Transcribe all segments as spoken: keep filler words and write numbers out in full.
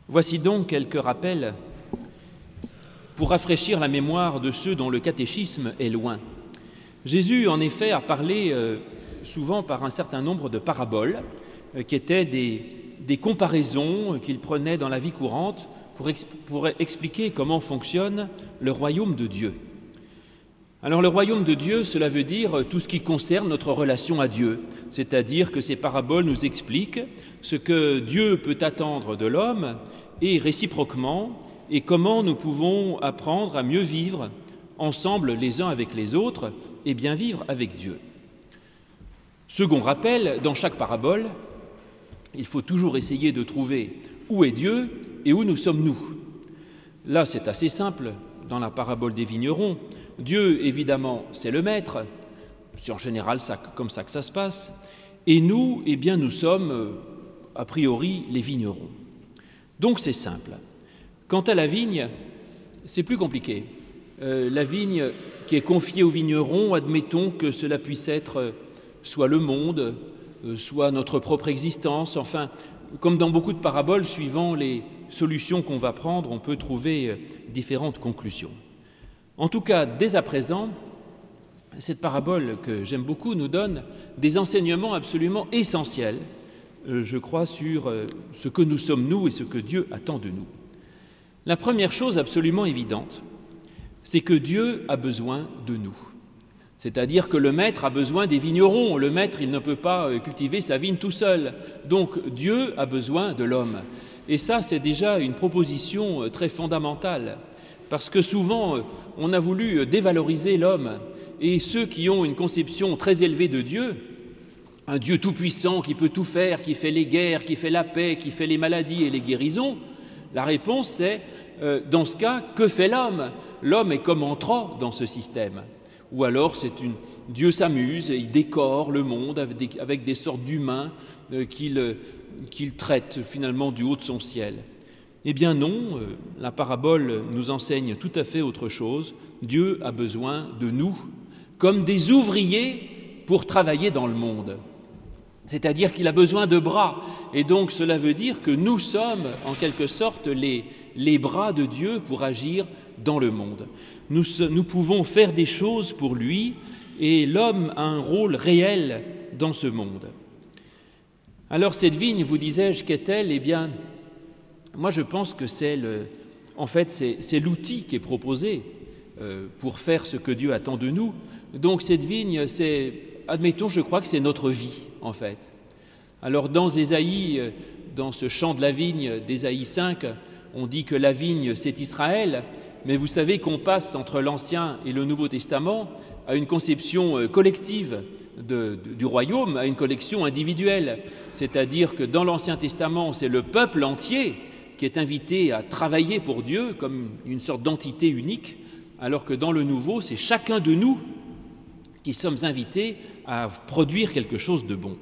Voici donc quelques rappels pour rafraîchir la mémoire de ceux dont le catéchisme est loin. Jésus, en effet, a parlé euh, souvent par un certain nombre de paraboles euh, qui étaient des, des comparaisons qu'il prenait dans la vie courante pour, ex- pour expliquer comment fonctionne le royaume de Dieu. Alors le royaume de Dieu, cela veut dire tout ce qui concerne notre relation à Dieu, c'est-à-dire que ces paraboles nous expliquent ce que Dieu peut attendre de l'homme et réciproquement, et comment nous pouvons apprendre à mieux vivre ensemble les uns avec les autres et bien vivre avec Dieu. Second rappel, dans chaque parabole, il faut toujours essayer de trouver où est Dieu et où nous sommes nous. Là, c'est assez simple, dans la parabole des vignerons. Dieu, évidemment, c'est le maître, c'est en général ça, comme ça que ça se passe, et nous, eh bien, nous sommes, a priori, les vignerons. Donc c'est simple. Quant à la vigne, c'est plus compliqué. Euh, la vigne qui est confiée aux vignerons, admettons que cela puisse être soit le monde, euh, soit notre propre existence, enfin, comme dans beaucoup de paraboles, suivant les solutions qu'on va prendre, on peut trouver euh, différentes conclusions. En tout cas, dès à présent, cette parabole que j'aime beaucoup nous donne des enseignements absolument essentiels, euh, je crois, sur euh, ce que nous sommes nous et ce que Dieu attend de nous. La première chose absolument évidente, c'est que Dieu a besoin de nous. C'est-à-dire que le maître a besoin des vignerons. Le maître, il ne peut pas cultiver sa vigne tout seul. Donc Dieu a besoin de l'homme. Et ça, c'est déjà une proposition très fondamentale. Parce que souvent, on a voulu dévaloriser l'homme. Et ceux qui ont une conception très élevée de Dieu, un Dieu tout-puissant qui peut tout faire, qui fait les guerres, qui fait la paix, qui fait les maladies et les guérisons, la réponse c'est, euh, dans ce cas, que fait l'homme ? L'homme est comme entrant dans ce système. Ou alors, c'est une... Dieu s'amuse, et il décore le monde avec des, avec des sortes d'humains euh, qu'il, euh, qu'il traite finalement du haut de son ciel. Eh bien non, euh, la parabole nous enseigne tout à fait autre chose. Dieu a besoin de nous, comme des ouvriers pour travailler dans le monde. C'est-à-dire qu'il a besoin de bras. Et donc cela veut dire que nous sommes en quelque sorte les, les bras de Dieu pour agir dans le monde. Nous, nous pouvons faire des choses pour lui et l'homme a un rôle réel dans ce monde. Alors cette vigne, vous disais-je, qu'est-elle ? Eh bien, moi je pense que c'est, le, en fait, c'est, c'est l'outil qui est proposé euh, pour faire ce que Dieu attend de nous. Donc cette vigne, c'est... Admettons, je crois que c'est notre vie, en fait. Alors, dans Ésaïe, dans ce chant de la vigne d'Ésaïe cinq, on dit que la vigne, c'est Israël, mais vous savez qu'on passe entre l'Ancien et le Nouveau Testament à une conception collective de, de, du royaume, à une collection individuelle. C'est-à-dire que dans l'Ancien Testament, c'est le peuple entier qui est invité à travailler pour Dieu comme une sorte d'entité unique, alors que dans le Nouveau, c'est chacun de nous qui sommes invités à produire quelque chose de bon.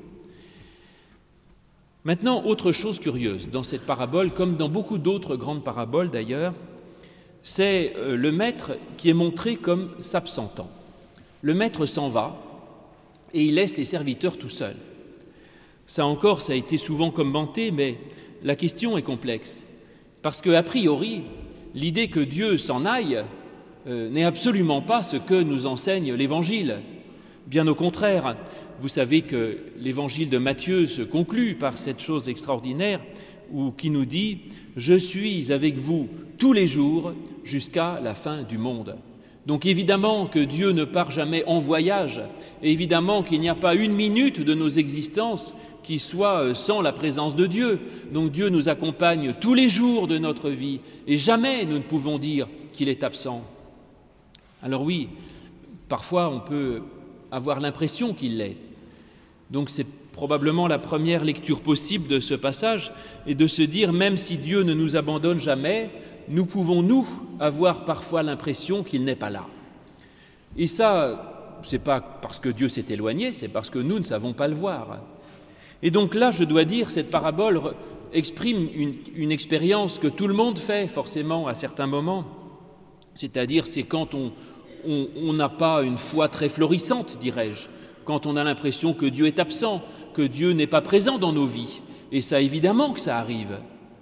Maintenant, autre chose curieuse, dans cette parabole, comme dans beaucoup d'autres grandes paraboles d'ailleurs, c'est le maître qui est montré comme s'absentant. Le maître s'en va et il laisse les serviteurs tout seuls. Ça encore, ça a été souvent commenté, mais la question est complexe. Parce qu'a priori, l'idée que Dieu s'en aille euh, n'est absolument pas ce que nous enseigne l'Évangile. Bien au contraire, vous savez que l'Évangile de Matthieu se conclut par cette chose extraordinaire où, qui nous dit « Je suis avec vous tous les jours jusqu'à la fin du monde ». Donc évidemment que Dieu ne part jamais en voyage, et évidemment qu'il n'y a pas une minute de nos existences qui soit sans la présence de Dieu. Donc Dieu nous accompagne tous les jours de notre vie, et jamais nous ne pouvons dire qu'il est absent. Alors oui, parfois on peut avoir l'impression qu'il l'est. Donc c'est probablement la première lecture possible de ce passage, et de se dire, même si Dieu ne nous abandonne jamais, nous pouvons, nous, avoir parfois l'impression qu'il n'est pas là. Et ça, c'est pas parce que Dieu s'est éloigné, c'est parce que nous ne savons pas le voir. Et donc là, je dois dire, cette parabole exprime une, une expérience que tout le monde fait forcément à certains moments. C'est-à-dire, c'est quand on on n'a pas une foi très florissante, dirais-je, quand on a l'impression que Dieu est absent, que Dieu n'est pas présent dans nos vies. Et ça, évidemment que ça arrive.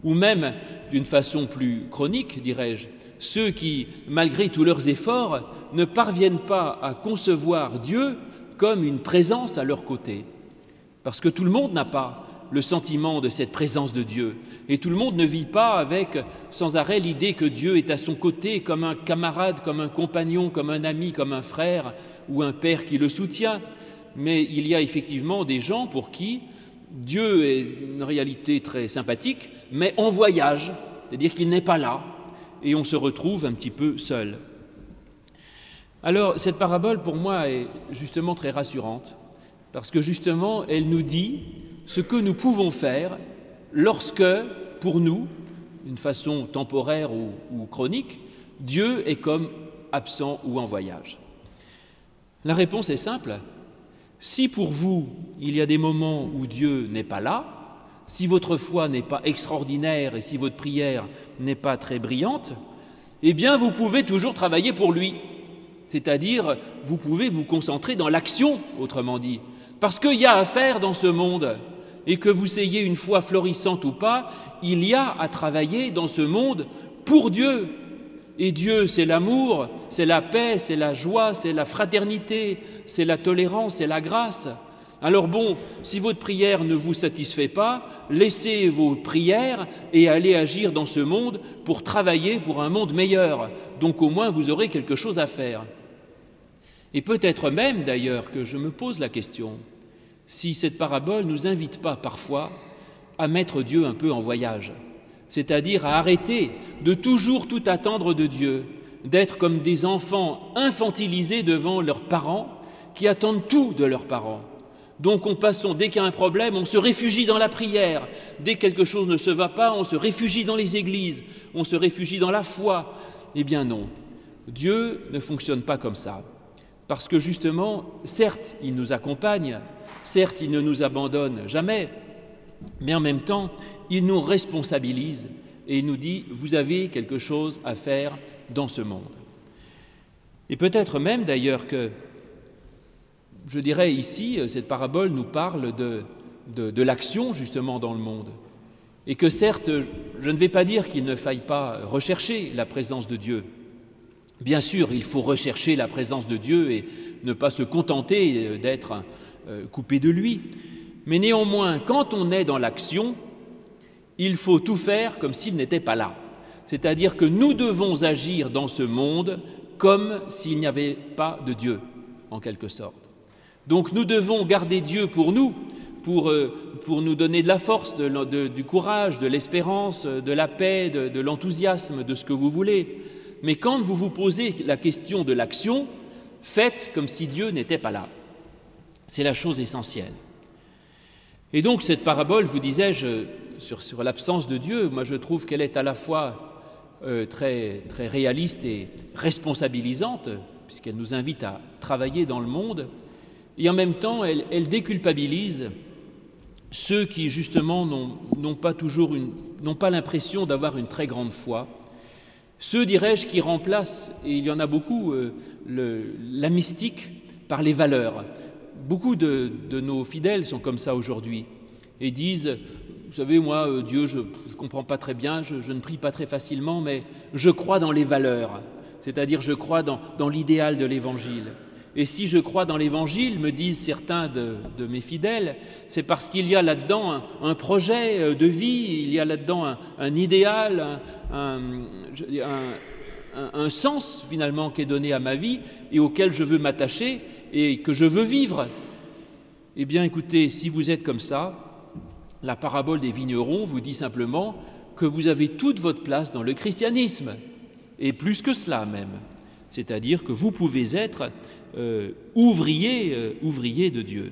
ou même, d'une façon plus chronique, dirais-je, ceux qui, malgré tous leurs efforts, ne parviennent pas à concevoir Dieu comme une présence à leur côté. Parce que tout le monde n'a pas le sentiment de cette présence de Dieu. Et tout le monde ne vit pas avec sans arrêt l'idée que Dieu est à son côté comme un camarade, comme un compagnon, comme un ami, comme un frère ou un père qui le soutient. Mais il y a effectivement des gens pour qui Dieu est une réalité très sympathique, mais en voyage, c'est-à-dire qu'il n'est pas là, et on se retrouve un petit peu seul. Alors, cette parabole, pour moi, est justement très rassurante, parce que justement, elle nous dit ce que nous pouvons faire lorsque, pour nous, d'une façon temporaire ou, ou chronique, Dieu est comme absent ou en voyage. La réponse est simple. Si pour vous, il y a des moments où Dieu n'est pas là, si votre foi n'est pas extraordinaire et si votre prière n'est pas très brillante, eh bien vous pouvez toujours travailler pour lui. C'est-à-dire, vous pouvez vous concentrer dans l'action, autrement dit. Parce qu'il y a à faire dans ce monde, et que vous ayez une foi florissante ou pas, il y a à travailler dans ce monde pour Dieu. Et Dieu, c'est l'amour, c'est la paix, c'est la joie, c'est la fraternité, c'est la tolérance, c'est la grâce. Alors bon, si votre prière ne vous satisfait pas, laissez vos prières et allez agir dans ce monde pour travailler pour un monde meilleur. Donc au moins, vous aurez quelque chose à faire. Et peut-être même, d'ailleurs, que je me pose la question, si cette parabole ne nous invite pas parfois à mettre Dieu un peu en voyage, c'est-à-dire à arrêter de toujours tout attendre de Dieu, d'être comme des enfants infantilisés devant leurs parents, qui attendent tout de leurs parents. Donc on passe, dès qu'il y a un problème, on se réfugie dans la prière. Dès que quelque chose ne se va pas, on se réfugie dans les églises, on se réfugie dans la foi. Eh bien non, Dieu ne fonctionne pas comme ça. Parce que justement, certes, il nous accompagne, certes, il ne nous abandonne jamais, mais en même temps, il nous responsabilise et il nous dit « vous avez quelque chose à faire dans ce monde ». Et peut-être même d'ailleurs que, je dirais ici, cette parabole nous parle de, de, de l'action justement dans le monde. Et que certes, je ne vais pas dire qu'il ne faille pas rechercher la présence de Dieu. Bien sûr, il faut rechercher la présence de Dieu et ne pas se contenter d'être coupé de lui. Mais néanmoins, quand on est dans l'action, il faut tout faire comme s'il n'était pas là. C'est-à-dire que nous devons agir dans ce monde comme s'il n'y avait pas de Dieu, en quelque sorte. Donc nous devons garder Dieu pour nous, pour, pour nous donner de la force, de, de, du courage, de l'espérance, de la paix, de, de l'enthousiasme, de ce que vous voulez. Mais quand vous vous posez la question de l'action, faites comme si Dieu n'était pas là. C'est la chose essentielle. Et donc cette parabole, vous disais-je, sur, sur l'absence de Dieu, moi je trouve qu'elle est à la fois euh, très, très réaliste et responsabilisante, puisqu'elle nous invite à travailler dans le monde, et en même temps, elle, elle déculpabilise ceux qui, justement, n'ont, n'ont pas toujours une, n'ont pas l'impression d'avoir une très grande foi. Ceux, dirais-je, qui remplacent, et il y en a beaucoup, euh, le, la mystique par les valeurs. Beaucoup de, de nos fidèles sont comme ça aujourd'hui et disent, vous savez, moi, euh, Dieu, je ne comprends pas très bien, je, je ne prie pas très facilement, mais je crois dans les valeurs, c'est-à-dire je crois dans, dans l'idéal de l'Évangile. Et si je crois dans l'Évangile, me disent certains de, de mes fidèles, c'est parce qu'il y a là-dedans un, un projet de vie, il y a là-dedans un, un idéal, un, un, un, un sens finalement qui est donné à ma vie et auquel je veux m'attacher et que je veux vivre. Eh bien écoutez, si vous êtes comme ça, la parabole des vignerons vous dit simplement que vous avez toute votre place dans le christianisme, et plus que cela même, c'est-à-dire que vous pouvez être Euh, ouvrier, euh, ouvrier de Dieu.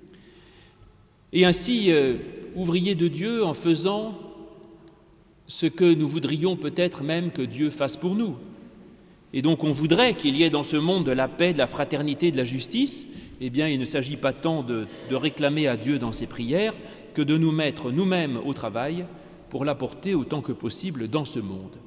Et ainsi, euh, ouvrier de Dieu en faisant ce que nous voudrions peut-être même que Dieu fasse pour nous. Et donc on voudrait qu'il y ait dans ce monde de la paix, de la fraternité, de la justice. Eh bien, il ne s'agit pas tant de, de réclamer à Dieu dans ses prières que de nous mettre nous-mêmes au travail pour l'apporter autant que possible dans ce monde.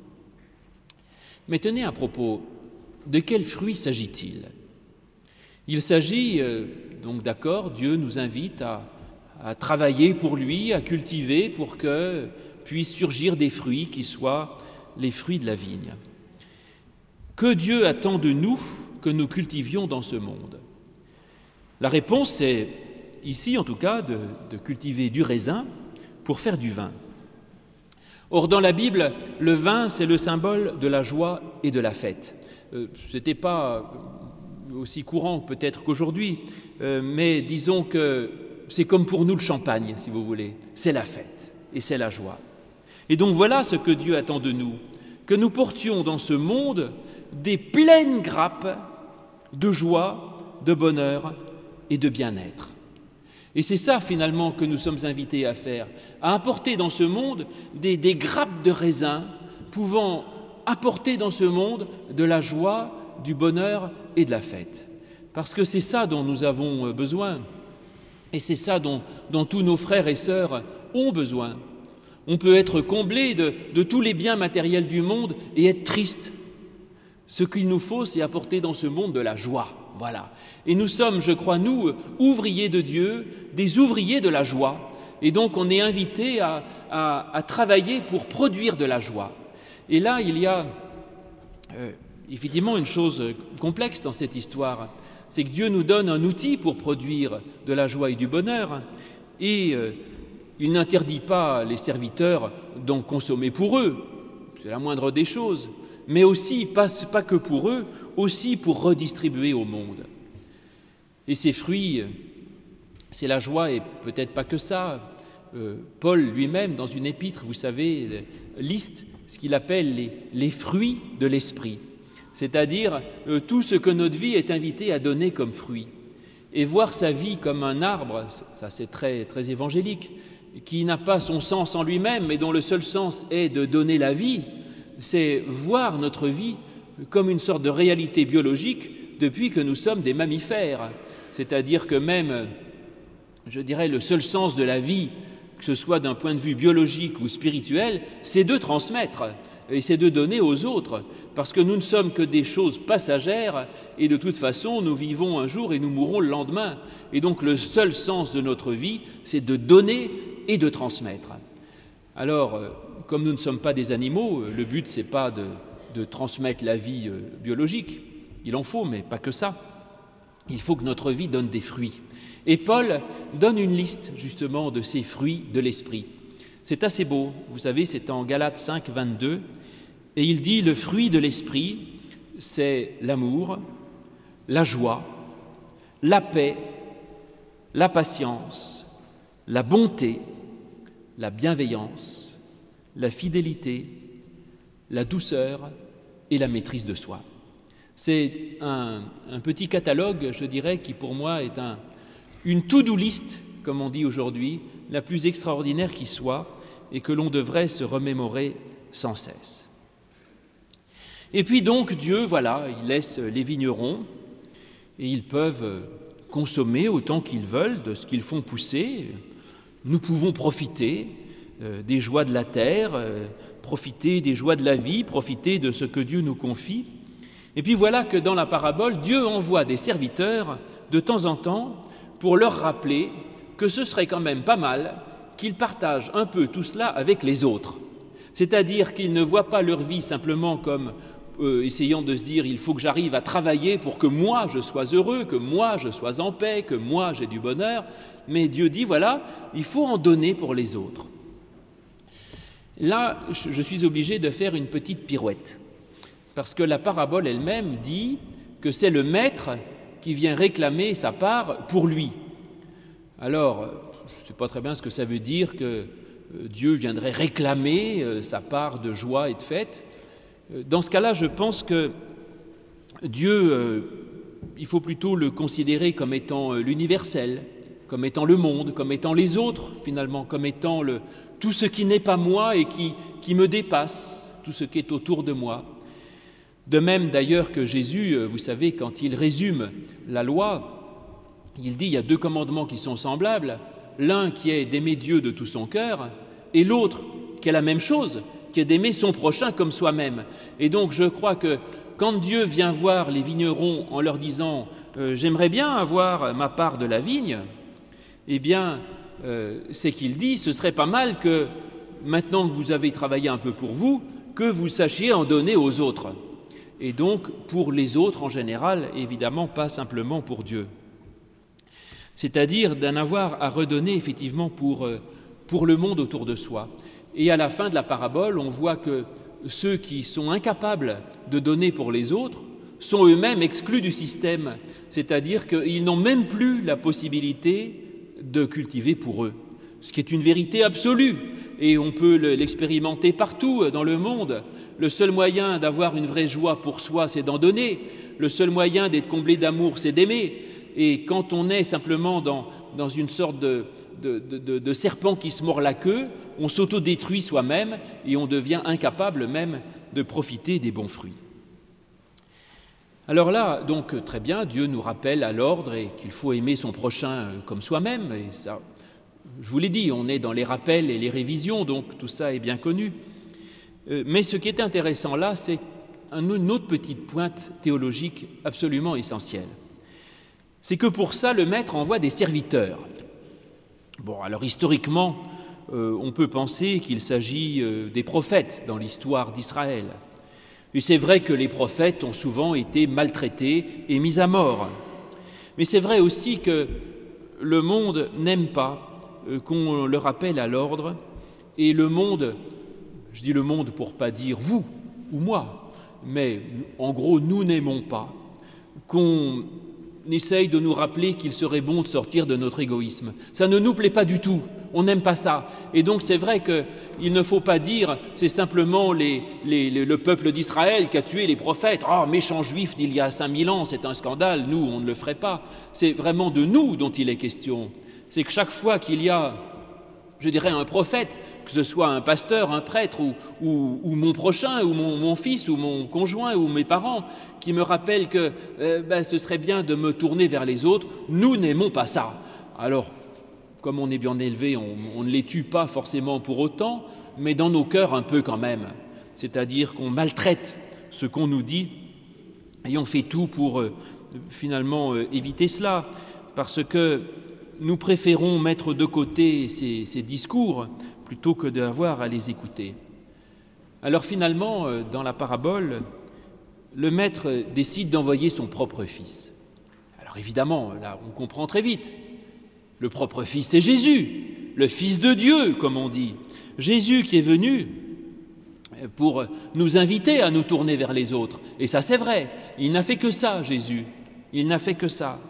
Mais tenez à propos, de quels fruits s'agit-il ? Il s'agit, euh, donc d'accord, Dieu nous invite à, à travailler pour lui, à cultiver pour que puissent surgir des fruits qui soient les fruits de la vigne. Que Dieu attend de nous que nous cultivions dans ce monde? La réponse est, ici en tout cas, de, de cultiver du raisin pour faire du vin. Or, dans la Bible, le vin, c'est le symbole de la joie et de la fête. Euh, ce n'était pas aussi courant peut-être qu'aujourd'hui, euh, mais disons que c'est comme pour nous le champagne, si vous voulez. C'est la fête et c'est la joie. Et donc voilà ce que Dieu attend de nous, que nous portions dans ce monde des pleines grappes de joie, de bonheur et de bien-être. Et c'est ça finalement que nous sommes invités à faire, à apporter dans ce monde des, des grappes de raisin pouvant apporter dans ce monde de la joie, du bonheur et de la fête. Parce que c'est ça dont nous avons besoin et c'est ça dont, dont tous nos frères et sœurs ont besoin. On peut être comblé de, de tous les biens matériels du monde et être triste. Ce qu'il nous faut, c'est apporter dans ce monde de la joie. Voilà. Et nous sommes, je crois, nous, ouvriers de Dieu, des ouvriers de la joie. Et donc, on est invités à, à, à travailler pour produire de la joie. Et là, il y a euh, évidemment une chose complexe dans cette histoire. C'est que Dieu nous donne un outil pour produire de la joie et du bonheur. Et euh, il n'interdit pas les serviteurs d'en consommer pour eux. C'est la moindre des choses. Mais aussi, pas, pas que pour eux, aussi pour redistribuer au monde. Et ces fruits, c'est la joie et peut-être pas que ça. Euh, Paul lui-même, dans une épître, vous savez, liste ce qu'il appelle les, les fruits de l'esprit, c'est-à-dire euh, tout ce que notre vie est invitée à donner comme fruit. Et voir sa vie comme un arbre, ça c'est très, très évangélique, qui n'a pas son sens en lui-même, mais dont le seul sens est de donner la vie, c'est voir notre vie comme une sorte de réalité biologique depuis que nous sommes des mammifères. C'est-à-dire que même, je dirais, le seul sens de la vie, que ce soit d'un point de vue biologique ou spirituel, c'est de transmettre et c'est de donner aux autres, parce que nous ne sommes que des choses passagères et de toute façon, nous vivons un jour et nous mourrons le lendemain. Et donc le seul sens de notre vie, c'est de donner et de transmettre. Alors, comme nous ne sommes pas des animaux, le but, ce n'est pas de, de transmettre la vie biologique. Il en faut, mais pas que ça. Il faut que notre vie donne des fruits. Et Paul donne une liste, justement, de ces fruits de l'esprit. C'est assez beau. Vous savez, c'est en Galates cinq, vingt-deux. Et il dit, le fruit de l'esprit, c'est l'amour, la joie, la paix, la patience, la bonté, la bienveillance, la fidélité, la douceur et la maîtrise de soi. C'est un, un petit catalogue, je dirais, qui pour moi est un, une to-do list, comme on dit aujourd'hui, la plus extraordinaire qui soit et que l'on devrait se remémorer sans cesse. Et puis donc Dieu, voilà, il laisse les vignerons et ils peuvent consommer autant qu'ils veulent de ce qu'ils font pousser. Nous pouvons profiter euh, des joies de la terre, euh, profiter des joies de la vie, profiter de ce que Dieu nous confie. Et puis voilà que dans la parabole, Dieu envoie des serviteurs de temps en temps pour leur rappeler que ce serait quand même pas mal qu'ils partagent un peu tout cela avec les autres. C'est-à-dire qu'ils ne voient pas leur vie simplement comme euh, essayant de se dire « il faut que j'arrive à travailler pour que moi je sois heureux, que moi je sois en paix, que moi j'ai du bonheur », mais Dieu dit « voilà, il faut en donner pour les autres ». Là, je suis obligé de faire une petite pirouette, parce que la parabole elle-même dit que c'est le maître qui vient réclamer sa part pour lui. Alors, je ne sais pas très bien ce que ça veut dire que Dieu viendrait réclamer sa part de joie et de fête. Dans ce cas-là, je pense que Dieu, il faut plutôt le considérer comme étant l'universel, comme étant le monde, comme étant les autres finalement, comme étant le, tout ce qui n'est pas moi et qui, qui me dépasse, tout ce qui est autour de moi. De même d'ailleurs que Jésus, vous savez, quand il résume la loi, il dit il y a deux commandements qui sont semblables, l'un qui est d'aimer Dieu de tout son cœur et l'autre qui est la même chose, qui est d'aimer son prochain comme soi-même. Et donc je crois que quand Dieu vient voir les vignerons en leur disant euh, « j'aimerais bien avoir ma part de la vigne », eh bien, euh, c'est qu'il dit, ce serait pas mal que maintenant que vous avez travaillé un peu pour vous, que vous sachiez en donner aux autres. Et donc pour les autres en général, évidemment pas simplement pour Dieu. C'est-à-dire d'en avoir à redonner effectivement pour, pour le monde autour de soi. Et à la fin de la parabole, on voit que ceux qui sont incapables de donner pour les autres sont eux-mêmes exclus du système, c'est-à-dire qu'ils n'ont même plus la possibilité de cultiver pour eux, ce qui est une vérité absolue, et on peut l'expérimenter partout dans le monde. Le seul moyen d'avoir une vraie joie pour soi, c'est d'en donner. Le seul moyen d'être comblé d'amour, c'est d'aimer. Et quand on est simplement dans, dans une sorte de, de, de, de serpent qui se mord la queue, on s'autodétruit soi-même et on devient incapable même de profiter des bons fruits. Alors là, donc très bien, Dieu nous rappelle à l'ordre et qu'il faut aimer son prochain comme soi-même. Et ça, je vous l'ai dit, on est dans les rappels et les révisions, donc tout ça est bien connu. Mais ce qui est intéressant là, c'est une autre petite pointe théologique absolument essentielle. C'est que pour ça, le maître envoie des serviteurs. Bon, alors historiquement, euh, on peut penser qu'il s'agit euh, des prophètes dans l'histoire d'Israël. Et c'est vrai que les prophètes ont souvent été maltraités et mis à mort. Mais c'est vrai aussi que le monde n'aime pas euh, qu'on le rappelle à l'ordre, et le monde, je dis le monde pour pas dire vous ou moi, mais en gros, nous n'aimons pas qu'on essaye de nous rappeler qu'il serait bon de sortir de notre égoïsme. Ça ne nous plaît pas du tout, on n'aime pas ça. Et donc c'est vrai qu'il ne faut pas dire c'est simplement les, les, les, le peuple d'Israël qui a tué les prophètes. Ah, oh, méchants juifs d'il y a cinq mille ans, c'est un scandale, nous on ne le ferait pas. C'est vraiment de nous dont il est question. C'est que chaque fois qu'il y a, je dirais, un prophète, que ce soit un pasteur, un prêtre, ou, ou, ou mon prochain, ou mon, mon fils, ou mon conjoint, ou mes parents, qui me rappellent que euh, ben, ce serait bien de me tourner vers les autres, nous n'aimons pas ça. Alors, comme on est bien élevé, on, on ne les tue pas forcément pour autant, mais dans nos cœurs un peu quand même. C'est-à-dire qu'on maltraite ce qu'on nous dit, et on fait tout pour euh, finalement euh, éviter cela, parce que nous préférons mettre de côté ces, ces discours plutôt que d'avoir à les écouter. Alors finalement, dans la parabole, le maître décide d'envoyer son propre fils. Alors évidemment, là, on comprend très vite. Le propre fils, c'est Jésus, le Fils de Dieu, comme on dit. Jésus qui est venu pour nous inviter à nous tourner vers les autres. Et ça, c'est vrai. Il n'a fait que ça, Jésus. Il n'a fait que ça.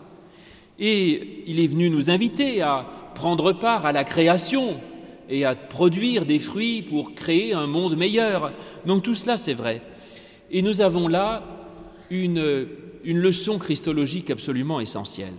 Et il est venu nous inviter à prendre part à la création et à produire des fruits pour créer un monde meilleur. Donc tout cela, c'est vrai. Et nous avons là une, une leçon christologique absolument essentielle,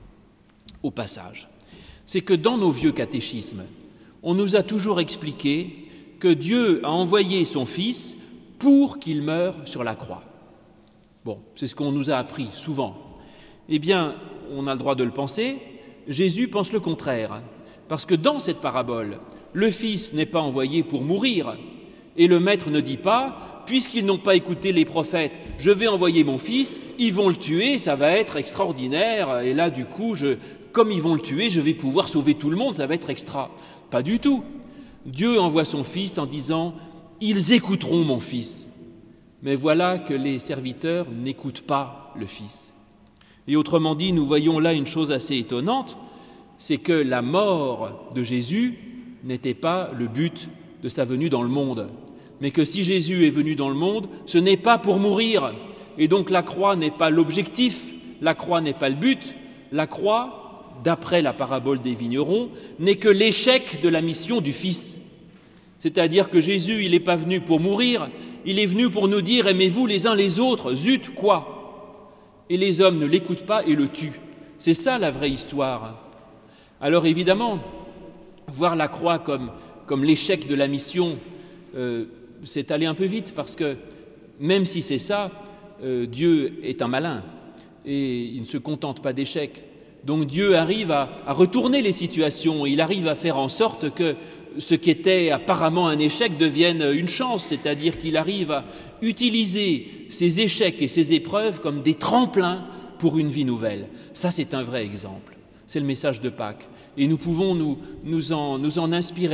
au passage. C'est que dans nos vieux catéchismes, on nous a toujours expliqué que Dieu a envoyé son Fils pour qu'il meure sur la croix. Bon, c'est ce qu'on nous a appris souvent. Eh bien, on a le droit de le penser, Jésus pense le contraire, parce que dans cette parabole, le Fils n'est pas envoyé pour mourir, et le Maître ne dit pas, puisqu'ils n'ont pas écouté les prophètes, je vais envoyer mon Fils, ils vont le tuer, ça va être extraordinaire, et là du coup, je, comme ils vont le tuer, je vais pouvoir sauver tout le monde, ça va être extra. Pas du tout. Dieu envoie son Fils en disant, ils écouteront mon Fils. Mais voilà que les serviteurs n'écoutent pas le Fils. Et autrement dit, nous voyons là une chose assez étonnante, c'est que la mort de Jésus n'était pas le but de sa venue dans le monde, mais que si Jésus est venu dans le monde, ce n'est pas pour mourir. Et donc la croix n'est pas l'objectif, la croix n'est pas le but, la croix, d'après la parabole des vignerons, n'est que l'échec de la mission du Fils. C'est-à-dire que Jésus, il n'est pas venu pour mourir, il est venu pour nous dire « aimez-vous les uns les autres ». Zut, quoi ? Et les hommes ne l'écoutent pas et le tuent. C'est ça la vraie histoire. Alors évidemment, voir la croix comme, comme l'échec de la mission, euh, c'est aller un peu vite, parce que même si c'est ça, euh, Dieu est un malin et il ne se contente pas d'échecs. Donc Dieu arrive à, à retourner les situations, il arrive à faire en sorte que ce qui était apparemment un échec devienne une chance, c'est-à-dire qu'il arrive à utiliser ces échecs et ces épreuves comme des tremplins pour une vie nouvelle. Ça, c'est un vrai exemple. C'est le message de Pâques. Et nous pouvons nous, nous, en, nous en inspirer.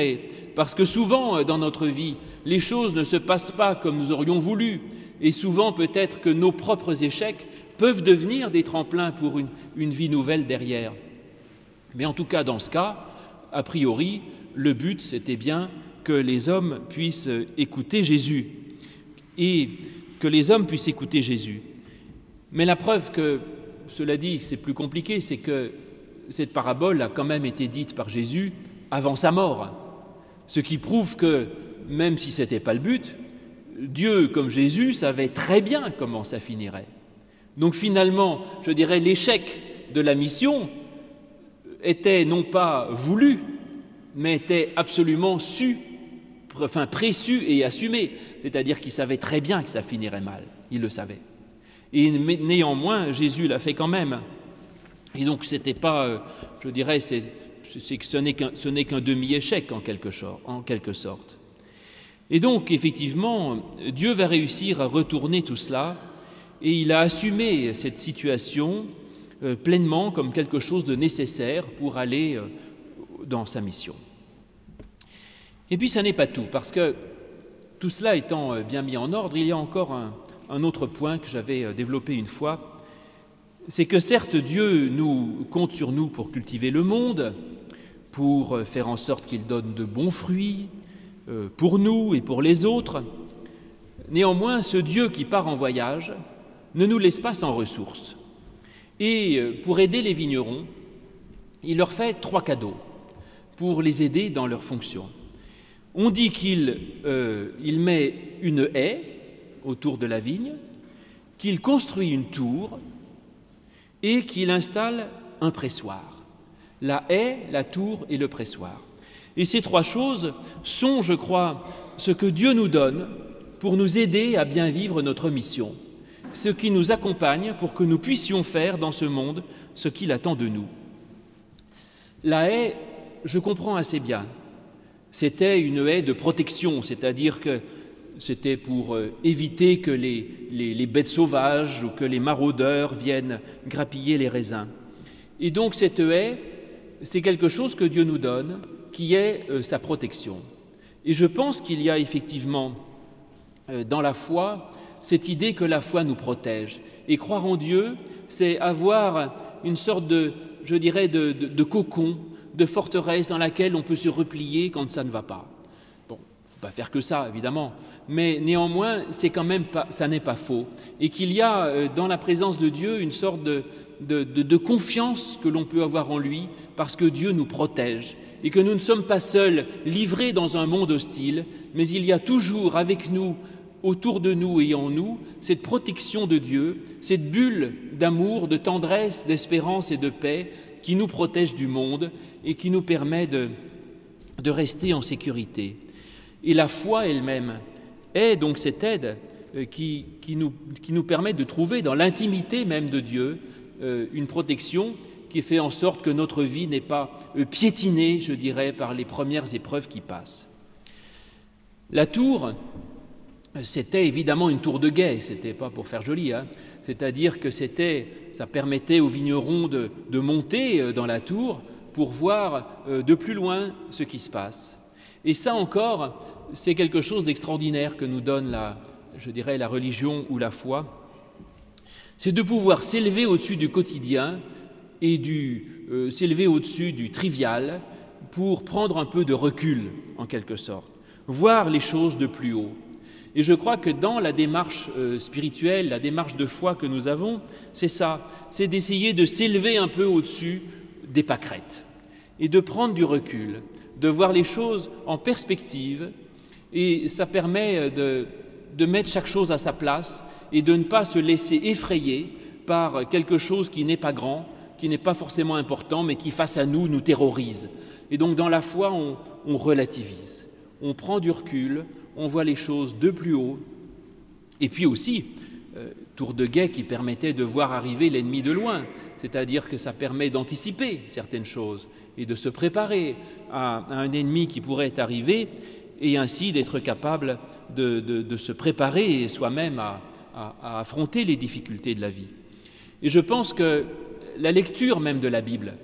parce que souvent dans notre vie, les choses ne se passent pas comme nous aurions voulu, et souvent peut-être que nos propres échecs peuvent devenir des tremplins pour une, une vie nouvelle derrière. Mais en tout cas, dans ce cas, a priori, le but, c'était bien que les hommes puissent écouter Jésus, et que les hommes puissent écouter Jésus. Mais la preuve que, cela dit, c'est plus compliqué, c'est que cette parabole a quand même été dite par Jésus avant sa mort, ce qui prouve que, même si ce n'était pas le but, Dieu, comme Jésus, savait très bien comment ça finirait. Donc finalement, je dirais, l'échec de la mission était non pas voulu, mais était absolument su, enfin préçu et assumé. C'est-à-dire qu'il savait très bien que ça finirait mal, il le savait. Et néanmoins, Jésus l'a fait quand même. Et donc, c'était pas, je dirais, c'est, c'est que ce n'est qu'un, ce n'est qu'un demi-échec en quelque, en quelque sorte. Et donc, effectivement, Dieu va réussir à retourner tout cela, et il a assumé cette situation euh, pleinement comme quelque chose de nécessaire pour aller euh, dans sa mission. Et puis, ça n'est pas tout, parce que tout cela étant euh, bien mis en ordre, il y a encore un, un autre point que j'avais euh, développé une fois, c'est que certes, Dieu nous compte sur nous pour cultiver le monde, pour euh, faire en sorte qu'il donne de bons fruits, euh, pour nous et pour les autres. Néanmoins, ce Dieu qui part en voyage ne nous laisse pas sans ressources. Et euh, pour aider les vignerons, il leur fait trois cadeaux pour les aider dans leurs fonctions. On dit qu'il euh, il met une haie autour de la vigne, qu'il construit une tour et qu'il installe un pressoir. La haie, la tour et le pressoir. Et ces trois choses sont, je crois, ce que Dieu nous donne pour nous aider à bien vivre notre mission, ce qui nous accompagne pour que nous puissions faire dans ce monde ce qu'il attend de nous. La haie, je comprends assez bien. C'était une haie de protection, c'est-à-dire que c'était pour euh, éviter que les, les, les bêtes sauvages ou que les maraudeurs viennent grappiller les raisins. Et donc cette haie, c'est quelque chose que Dieu nous donne, qui est euh, sa protection. Et je pense qu'il y a effectivement euh, dans la foi cette idée que la foi nous protège. Et croire en Dieu, c'est avoir une sorte de, je dirais, de, de, de cocon, de forteresse dans laquelle on peut se replier quand ça ne va pas. Bon, il ne faut pas faire que ça, évidemment, mais néanmoins, c'est quand même pas, ça n'est pas faux. Et qu'il y a euh, dans la présence de Dieu une sorte de, de, de, de confiance que l'on peut avoir en lui, parce que Dieu nous protège, et que nous ne sommes pas seuls, livrés dans un monde hostile, mais il y a toujours avec nous, autour de nous et en nous, cette protection de Dieu, cette bulle d'amour, de tendresse, d'espérance et de paix qui nous protège du monde et qui nous permet de, de rester en sécurité. Et la foi elle-même est donc cette aide qui, qui, nous, qui nous permet de trouver dans l'intimité même de Dieu euh, une protection qui fait en sorte que notre vie n'est pas euh, piétinée, je dirais, par les premières épreuves qui passent. La tour, c'était évidemment une tour de guet, c'était pas pour faire joli, hein. C'est-à-dire que c'était, ça permettait aux vignerons de, de monter dans la tour pour voir de plus loin ce qui se passe. Et ça encore, c'est quelque chose d'extraordinaire que nous donne la, je dirais, la religion ou la foi. C'est de pouvoir s'élever au-dessus du quotidien et du, euh, s'élever au-dessus du trivial pour prendre un peu de recul, en quelque sorte, voir les choses de plus haut. Et je crois que dans la démarche euh, spirituelle, la démarche de foi que nous avons, c'est ça, c'est d'essayer de s'élever un peu au-dessus des pâquerettes et de prendre du recul, de voir les choses en perspective, et ça permet de, de mettre chaque chose à sa place et de ne pas se laisser effrayer par quelque chose qui n'est pas grand, qui n'est pas forcément important, mais qui face à nous nous terrorise. Et donc dans la foi, on, on relativise, on prend du recul, on voit les choses de plus haut, et puis aussi, euh, tour de guet qui permettait de voir arriver l'ennemi de loin, c'est-à-dire que ça permet d'anticiper certaines choses et de se préparer à, à un ennemi qui pourrait arriver, et ainsi d'être capable de, de, de se préparer soi-même à, à, à affronter les difficultés de la vie. Et je pense que la lecture même de la Bible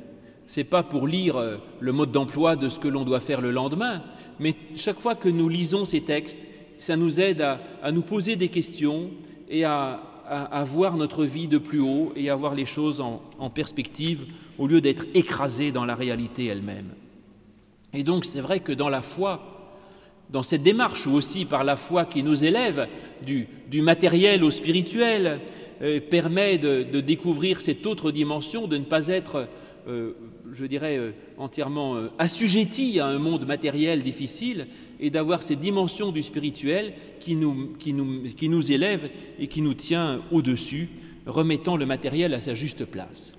Ce n'est pas pour lire le mode d'emploi de ce que l'on doit faire le lendemain, mais chaque fois que nous lisons ces textes, ça nous aide à, à nous poser des questions et à, à, à voir notre vie de plus haut et à voir les choses en, en perspective au lieu d'être écrasés dans la réalité elle-même. Et donc c'est vrai que dans la foi, dans cette démarche, ou aussi par la foi qui nous élève du, du matériel au spirituel, euh, permet de, de découvrir cette autre dimension, de ne pas être, euh, je dirais, euh, entièrement euh, assujetti à un monde matériel difficile, et d'avoir cette dimension du spirituel qui nous, qui nous, qui nous élève et qui nous tient au-dessus, remettant le matériel à sa juste place.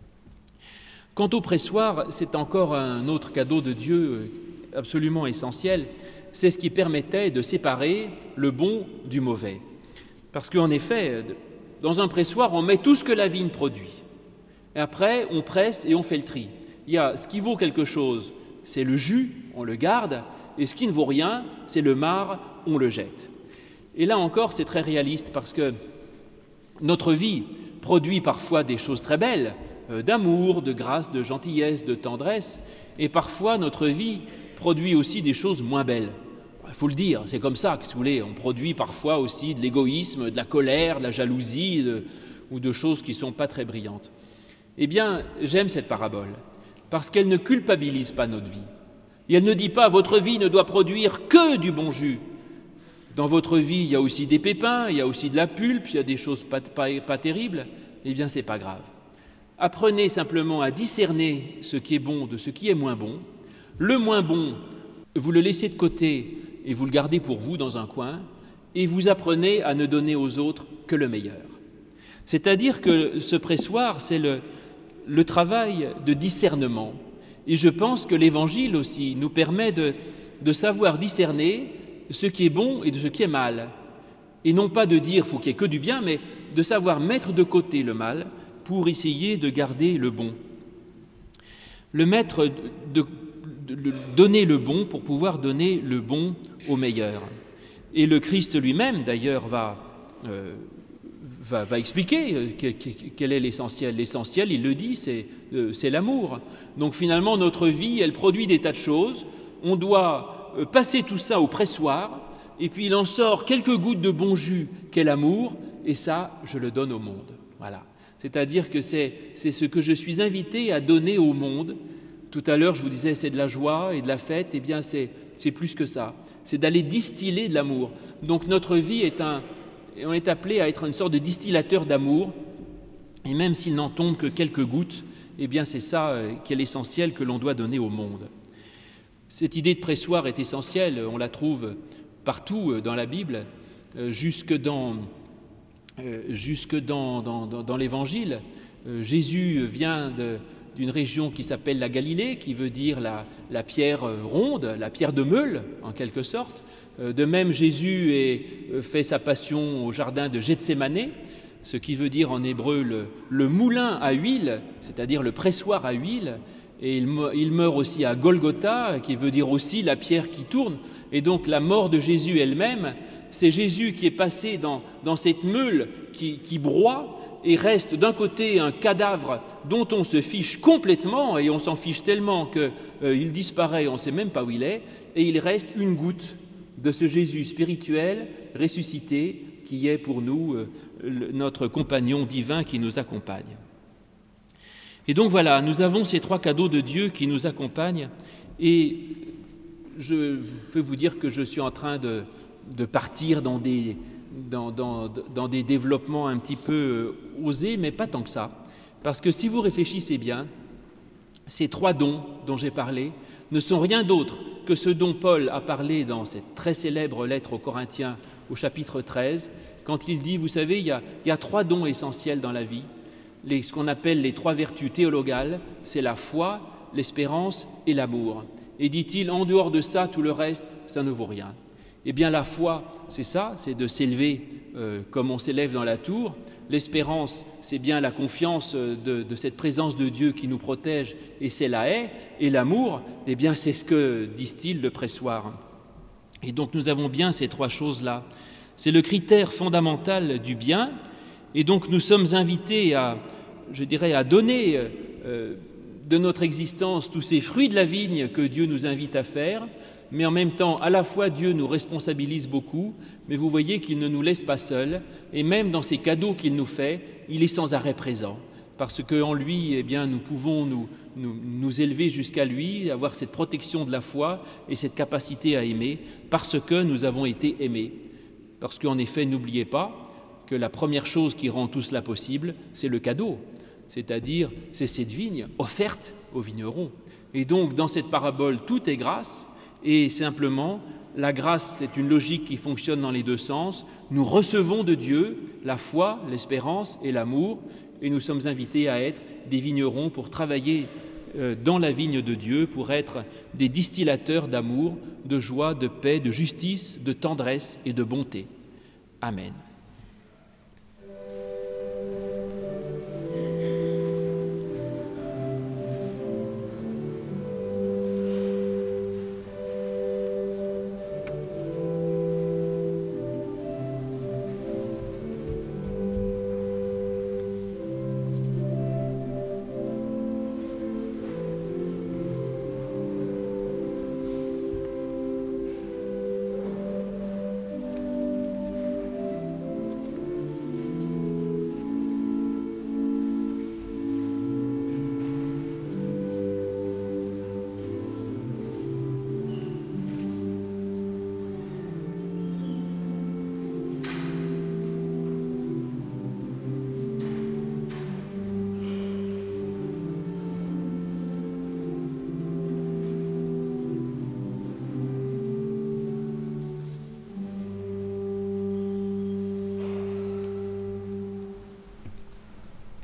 Quant au pressoir, c'est encore un autre cadeau de Dieu absolument essentiel. C'est ce qui permettait de séparer le bon du mauvais. Parce qu'en effet, dans un pressoir, on met tout ce que la vigne produit. Et après, on presse et on fait le tri. Il y a ce qui vaut quelque chose, c'est le jus, on le garde, et ce qui ne vaut rien, c'est le marc, on le jette. Et là encore, c'est très réaliste parce que notre vie produit parfois des choses très belles, euh, d'amour, de grâce, de gentillesse, de tendresse, et parfois notre vie produit aussi des choses moins belles. Il faut le dire, c'est comme ça que, si vous voulez, on produit parfois aussi de l'égoïsme, de la colère, de la jalousie, de, ou de choses qui ne sont pas très brillantes. Eh bien, j'aime cette parabole, parce qu'elle ne culpabilise pas notre vie. Et elle ne dit pas « votre vie ne doit produire que du bon jus ». Dans votre vie, il y a aussi des pépins, il y a aussi de la pulpe, il y a des choses pas, pas, pas terribles. Eh bien, ce n'est pas grave. Apprenez simplement à discerner ce qui est bon de ce qui est moins bon. Le moins bon, vous le laissez de côté et vous le gardez pour vous dans un coin, et vous apprenez à ne donner aux autres que le meilleur. C'est-à-dire que ce pressoir, c'est le, le travail de discernement. Et je pense que l'Évangile aussi nous permet de, de savoir discerner ce qui est bon et de ce qui est mal. Et non pas de dire qu'il faut qu'il y ait que du bien, mais de savoir mettre de côté le mal pour essayer de garder le bon. Le mettre de, de, de donner le bon pour pouvoir donner le bon au meilleur. Et le Christ lui-même, d'ailleurs, va, euh, va, va expliquer quel est l'essentiel. L'essentiel, il le dit, c'est, euh, c'est l'amour. Donc finalement, notre vie, elle produit des tas de choses. On doit euh, passer tout ça au pressoir, et puis il en sort quelques gouttes de bon jus qu'est l'amour, et ça, je le donne au monde. Voilà. C'est-à-dire que c'est, c'est ce que je suis invité à donner au monde. Tout à l'heure, je vous disais, c'est de la joie et de la fête. Eh bien, c'est, c'est plus que ça. C'est d'aller distiller de l'amour. Donc, notre vie est un... On est appelé à être une sorte de distillateur d'amour. Et même s'il n'en tombe que quelques gouttes, eh bien, c'est ça qui est l'essentiel que l'on doit donner au monde. Cette idée de pressoir est essentielle. On la trouve partout dans la Bible, jusque dans... Euh, jusque dans, dans, dans, dans l'Évangile. Euh, Jésus vient de, d'une région qui s'appelle la Galilée, qui veut dire la, la pierre ronde, la pierre de meule, en quelque sorte. Euh, de même, Jésus est, euh, fait sa passion au jardin de Gethsémanée, ce qui veut dire en hébreu le, le moulin à huile, c'est-à-dire le pressoir à huile. Et il, il meurt aussi à Golgotha, qui veut dire aussi la pierre qui tourne. Et donc la mort de Jésus elle-même, c'est Jésus qui est passé dans, dans cette meule qui, qui broie et reste d'un côté un cadavre dont on se fiche complètement, et on s'en fiche tellement qu'il euh, disparaît, on ne sait même pas où il est, et il reste une goutte de ce Jésus spirituel ressuscité qui est pour nous euh, le, notre compagnon divin qui nous accompagne. Et donc voilà, nous avons ces trois cadeaux de Dieu qui nous accompagnent, et je peux vous dire que je suis en train de de partir dans des, dans, dans, dans des développements un petit peu osés, mais pas tant que ça. Parce que si vous réfléchissez bien, ces trois dons dont j'ai parlé ne sont rien d'autre que ce dont Paul a parlé dans cette très célèbre lettre aux Corinthiens au chapitre treize, quand il dit, vous savez, il y a, il y a trois dons essentiels dans la vie, les, ce qu'on appelle les trois vertus théologales, c'est la foi, l'espérance et l'amour. Et dit-il, en dehors de ça, tout le reste, ça ne vaut rien. Eh bien, la foi, c'est ça, c'est de s'élever euh, comme on s'élève dans la tour. L'espérance, c'est bien la confiance de, de cette présence de Dieu qui nous protège, et c'est la haie. Et l'amour, eh bien, c'est ce que distille le pressoir. Et donc, nous avons bien ces trois choses-là. C'est le critère fondamental du bien, et donc nous sommes invités à, je dirais, à donner euh, de notre existence tous ces fruits de la vigne que Dieu nous invite à faire, mais en même temps, à la fois, Dieu nous responsabilise beaucoup, mais vous voyez qu'il ne nous laisse pas seuls, et même dans ces cadeaux qu'il nous fait, il est sans arrêt présent, parce qu'en lui, eh bien, nous pouvons nous, nous, nous élever jusqu'à lui, avoir cette protection de la foi et cette capacité à aimer, parce que nous avons été aimés. Parce qu'en effet, n'oubliez pas que la première chose qui rend tout cela possible, c'est le cadeau, c'est-à-dire c'est cette vigne offerte aux vignerons. Et donc, dans cette parabole, tout est grâce, et simplement, la grâce, c'est une logique qui fonctionne dans les deux sens. Nous recevons de Dieu la foi, l'espérance et l'amour, et nous sommes invités à être des vignerons pour travailler dans la vigne de Dieu, pour être des distillateurs d'amour, de joie, de paix, de justice, de tendresse et de bonté. Amen.